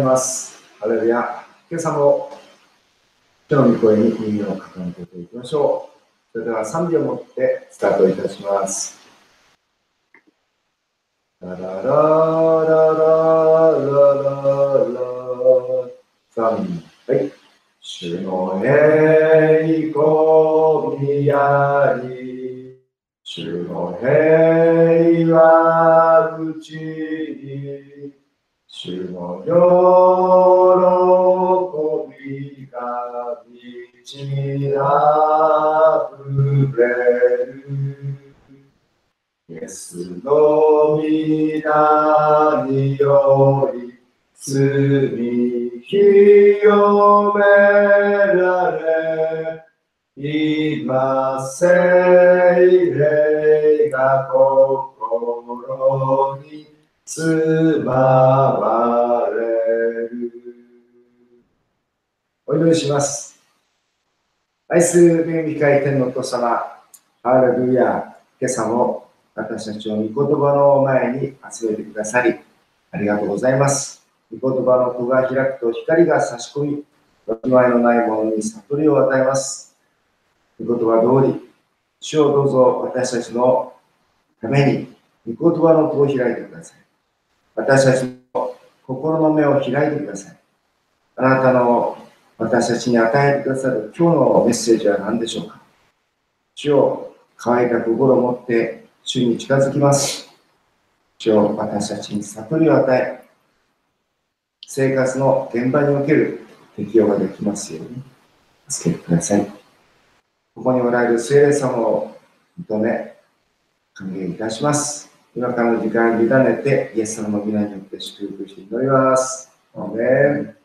ます。ハレルヤ。今朝も主の御声に耳を傾けていきましょう。それでは賛美をもってスタートいたします。ララララララララ賛美。はい。主の栄光にあり、主の平和うちに、主の喜びが満ち溢れる。イエスの皆により罪清められ、今聖霊が心に住まわれる。お祈りします。愛する恵み深い天のお父様、ハレルヤ。今朝も私たちを御言葉の前に集めてくださり、ありがとうございます。御言葉の戸が開くと光が差し込み、わきまえのないものに悟りを与えます。御言葉通り、主をどうぞ私たちのために御言葉の戸を開いてください。私たちの心の目を開いてください。あなたの私たちに与えてくださる今日のメッセージは何でしょうか。主を乾いた心を持って主に近づきます。主を私たちに悟りを与え、生活の現場における適用ができますように助けてください。ここにおられる聖霊様を認め、歓迎いたします。今からの時間に委ねて、イエス様の皆によって祝福して祈ります。アーメン。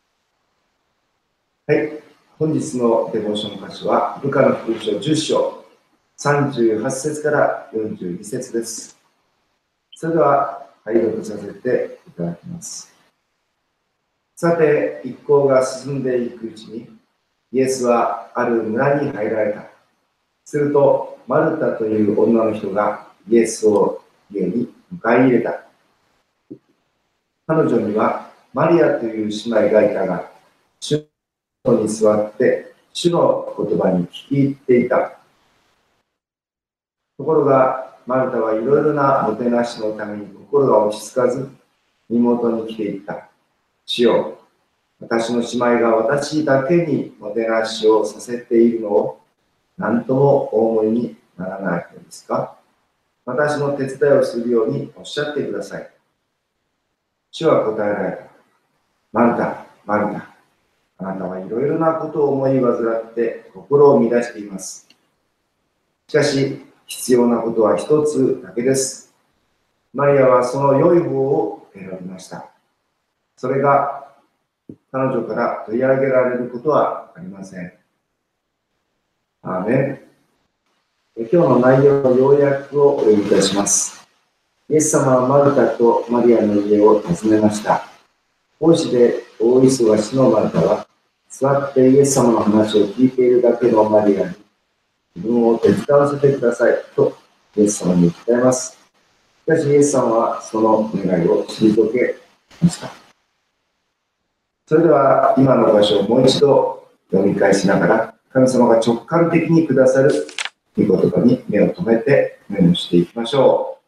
はい。本日のデボーション箇所は、ルカの福音書10章、38節から42節です。それでは、拝読させていただきます。さて、一行が進んでいくうちに、イエスはある村に入られた。すると、マルタという女の人がイエスを家に迎え入れた。彼女にはマリアという姉妹がいたが、主のに座って主の言葉に聞き入っていた。ところが、マルタはいろいろなもてなしのために心が落ち着かず、身元に来ていった。主よ、私の姉妹が私だけにもてなしをさせているのを何ともお思いにならないのですか。私の手伝いをするようにおっしゃってください。主は答えられた。マルタ、マルタ、あなたはいろいろなことを思い煩って心を乱しています。しかし、必要なことは一つだけです。マリアはその良い方を選びました。それが彼女から取り上げられることはありません。アーメン。今日の内容の要約をお読みいたします。イエス様はマルタとマリアの家を訪ねました。奉仕で大忙しのマルタは、座ってイエス様の話を聞いているだけのマリアに、自分を手伝わせてくださいとイエス様に訴えます。しかしイエス様はその願いを退けました。それでは今の場所をもう一度読み返しながら、神様が直感的にくださる御言葉に目を留めてメモしていきましょう。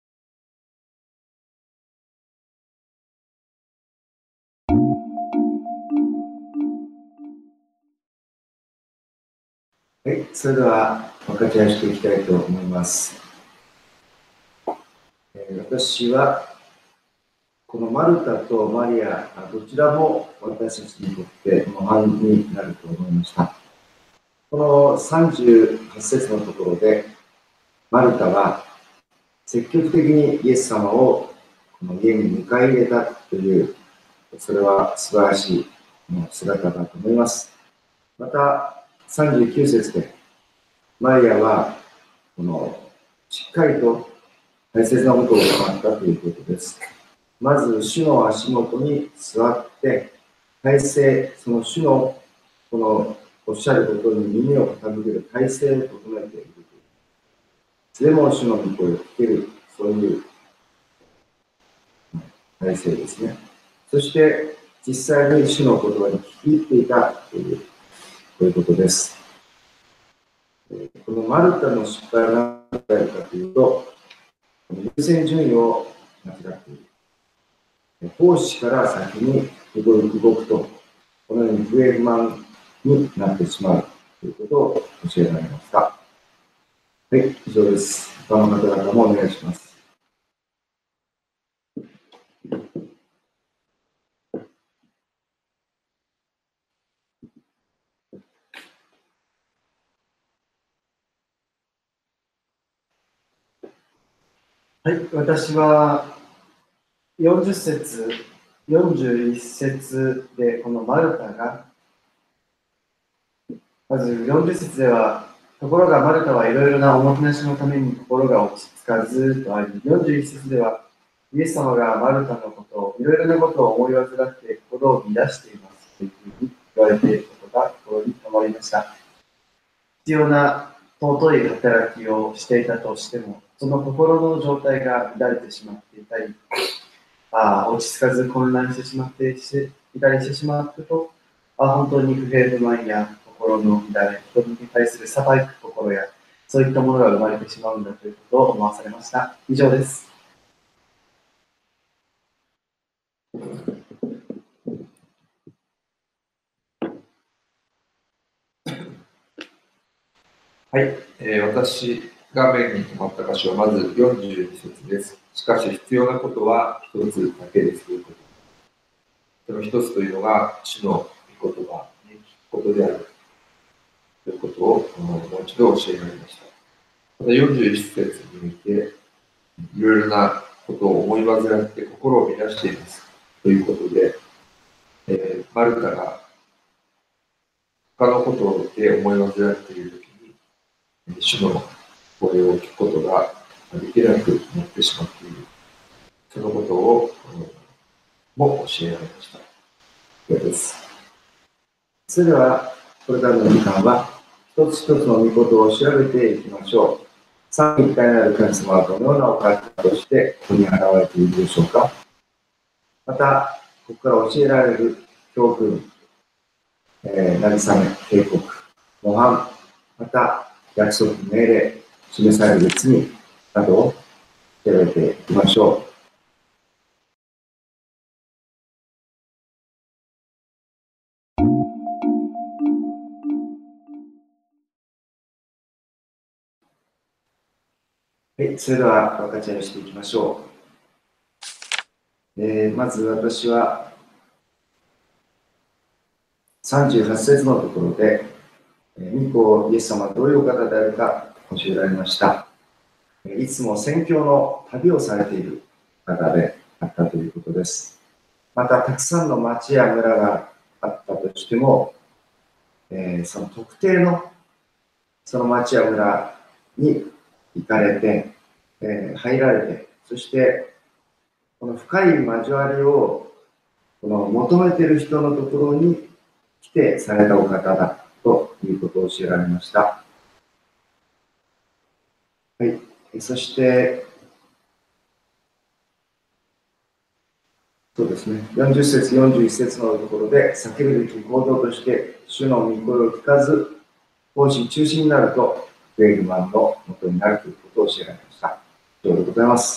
はい、それでは分かち合いしていきたいと思います。私はこのマルタとマリア、どちらも私たちにとって模範になると思いました。この38節のところで、マルタは積極的にイエス様をこの家に迎え入れたという、それは素晴らしい姿だと思います。また、39節で、マリアはしっかりと大切なことを行ったということです。まず、主の足元に座って、その主のこのおっしゃることに耳を傾ける体制を整えている。いつでも主の御声を聞ける、そういう体制ですね。そして、 実際に主の言葉に聞き入っていたということです。このマルタの失敗が何であるかというと、優先順位を間違っている。奉仕から先に動くと、このように不平不満になってしまうということを教えられました。はい、以上です。他の方々もお願いします。 はい、私は40節、41節でこのマルタが、まず40節では、ところがマルタはいろいろなおもてなしのために心が落ち着かずとあり、41節では、イエス様がマルタのことを、いろいろなことを思い煩って心を乱していますというふうに言われていることが心に留まりました。必要な尊い働きをしていたとしても、その心の状態が乱れてしまっていたり、落ち着かず混乱してしまっていたりしてしまうと、本当に不平不満や心の乱れ、人に対する裁く心や、そういったものが生まれてしまうんだということを思わされました。以上です。 はい、私が目に留まった箇所はまず42節です。しかし必要なことは一つだけですということ。その一つというのが主の御言葉に聞くことであるということをもう一度教えられました。また41節においていろいろなことを思い煩って心を乱していますということで、マルタが他のことで思い煩っているときに主の声を聞くことができなくなってしまっている。そのことをも教えられました。これです。 それでは、これからの時間は、一つ一つの御事を調べていきましょう。三位一体なる神様はどのようなお方としてここに現れているでしょうか。また、ここから教えられる教訓、慰め、警告、模範、また約束、命令、示される罪などを調べていきましょう。はい、それでは分かち合いをしていきましょう。まず私は38節のところで、御子イエス様はどういう方であるか教えられました。いつも宣教の旅をされている方であったということです。また、たくさんの町や村があったとしても、その特定のその町や村に行かれて、入られて、そしてこの深い交わりをこの求めている人のところに来てされたお方だということを教えられました。はい、そしてそうですね、40節、41節のところで避けるべき行動として主の御声を聞かず奉仕中心になると不平不満のもとになるということを教えられました。以上でございます。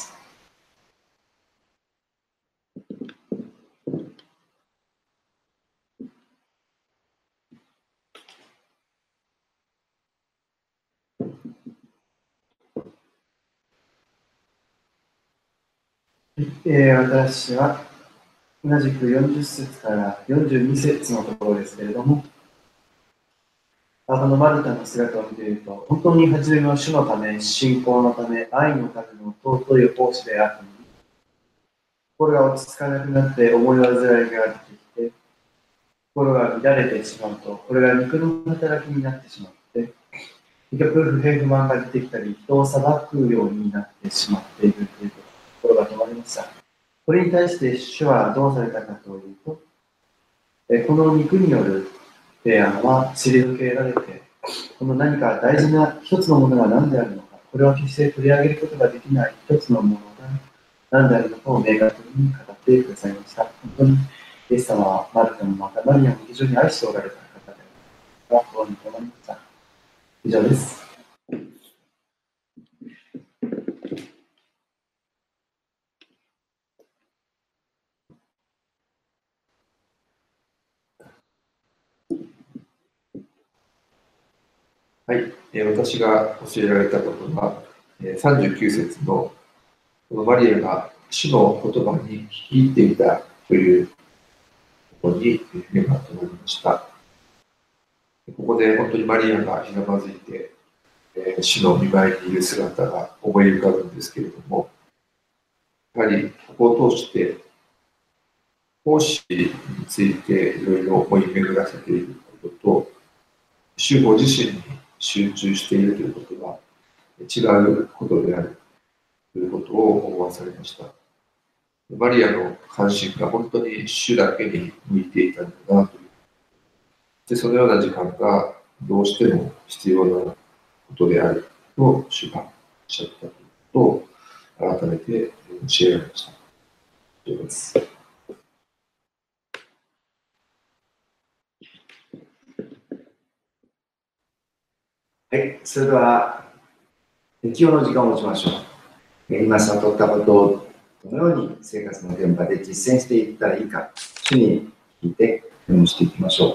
私は同じく40節から42節のところですけれども、このマルタの姿を見ていると、本当に初めは主のため、信仰のため、愛のための尊い奉仕であったのに、心が落ち着かなくなって思い煩いが出てきて、心が乱れてしまうと、これが肉の働きになってしまって、結局不平不満が出てきたり、人を裁くようになってしまっているというところが止まりました。これに対して主はどうされたかというと、この肉による提案は退けられて、この何か大事な一つのものが何であるのか、これは決して取り上げることができない一つのものが何であるのかを明確に語ってくださいました。本当にイエス様はマルタもまたマリアも非常に愛しておられた方で、心に留まりました。以上です。 はい、私が教えられたことは、39節のこのマリアが主の言葉に聞き入っていたというところに目が留まりました。ここで本当にマリアがひざまずいて、主の御前にいる姿が思い浮かぶんですけれども、やはりここを通して奉仕についていろいろ思い巡らせていることと、主ご自身に集中しているということは違うことであるということを思わされました。マリアの関心が本当に主だけに向いていたんだなという。で、そのような時間がどうしても必要なことであると主がおっしゃったということを改めて教えられました。以上です。 はい、それでは適用の時間を持ちましょう。今悟ったことをどのように生活の現場で実践していったらいいか、主に聞いてメモしていきましょう。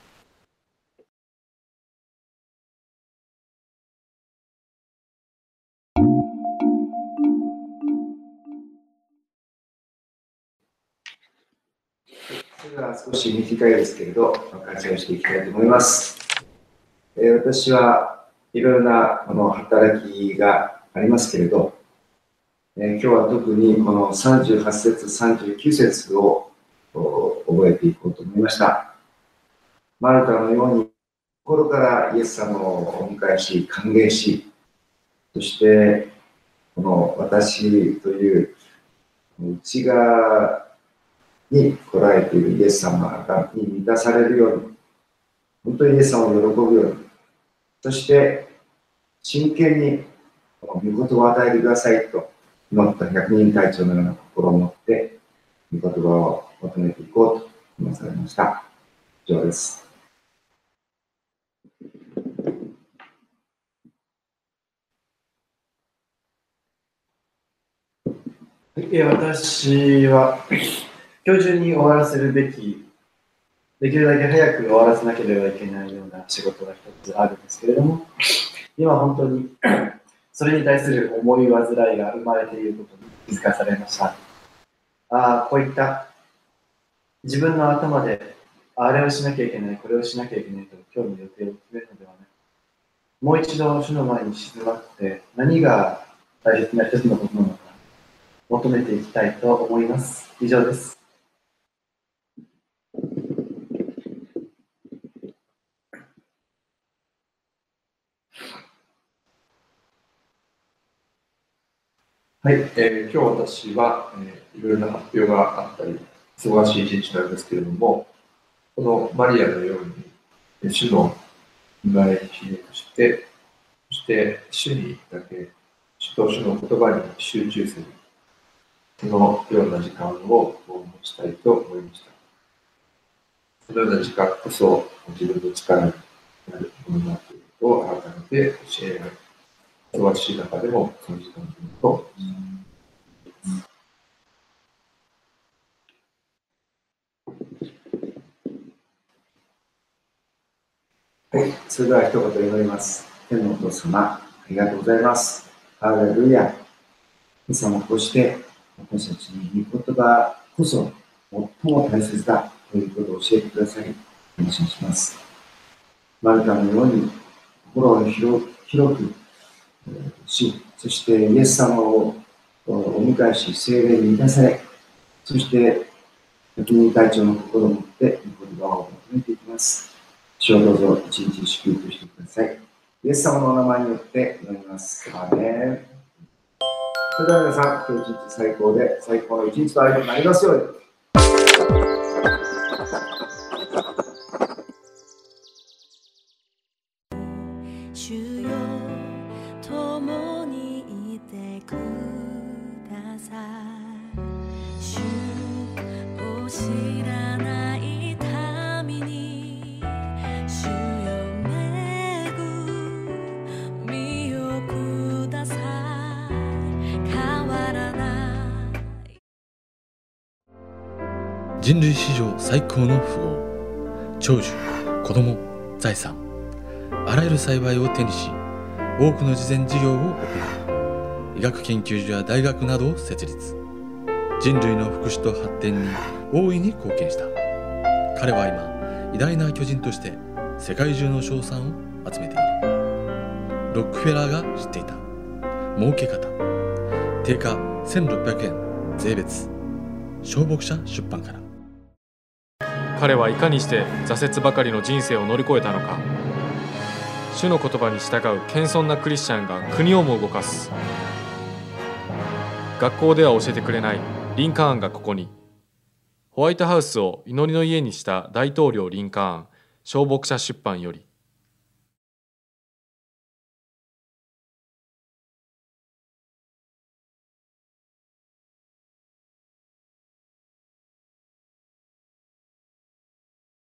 それでは少し短いですけれど、活用していきたいと思います。私はいろいろな働きがありますけれど、今日は特にこの38節、39節を覚えていこうと思いました。マルタのように心からイエス様をお迎えし、歓迎し、そしてこの私という内側に来られているイエス様に満たされるように、本当にイエス様を喜ぶように、そして真剣にこの御言葉を与えてくださいと祈った百人隊長のような心を持って御言葉を求めていこうと思わされました。以上です。 私は今日中に終わらせるべき、できるだけ早く終わらせなければいけないような仕事が一つあるんですけれども、今本当にそれに対する思い煩いが生まれていることに気づかされました。こういった自分の頭であれをしなきゃいけない、これをしなきゃいけないと今日の予定を決めるのではなく、もう一度主の前に静まって何が大切な一つのことなのか求めていきたいと思います。以上です。 はい、今日私は、いろいろな発表があったり、忙しい一日なんですけれども、このマリアのように、主の御前にひれとして、そして主にだけ、主と主の言葉に集中する、そのような時間を持ちたいと思いました。そのような時間こそ自分の力になるものだということを改めて教えられる。忙しい中でもその時間と思います。 はい、それでは一言祈ります。天のお父様、ありがとうございます。ハレルヤ。皆様、こうして私たちに御言葉こそ最も大切だということを教えてくださり、感謝します。マルタのように心を広くし、そしてイエス様をお迎えし、聖霊に満たされ、そして百人隊長の心を持って御言葉を求めていきます。主をどうぞ一日祝福してください。イエス様のお名前によって祈ります。アーメン。それでは皆さん、今日一日最高で最高の一日となりますように。 主よ、共にいてください。主を知らない人類史上最高の富豪、長寿、子供、財産、あらゆる幸いを手にし、多くの慈善事業を行い、医学研究所や大学などを設立。人類の福祉と発展に大いに貢献した。彼は今、偉大な巨人として世界中の称賛を集めている。ロックフェラーが知っていた儲け方。定価1600円税別。小牧者出版から。 彼はいかにして挫折ばかりの人生を乗り越えたのか。主の言葉に従う謙遜なクリスチャンが国をも動かす。学校では教えてくれないリンカーンがここに。ホワイトハウスを祈りの家にした大統領リンカーン、小牧者出版より。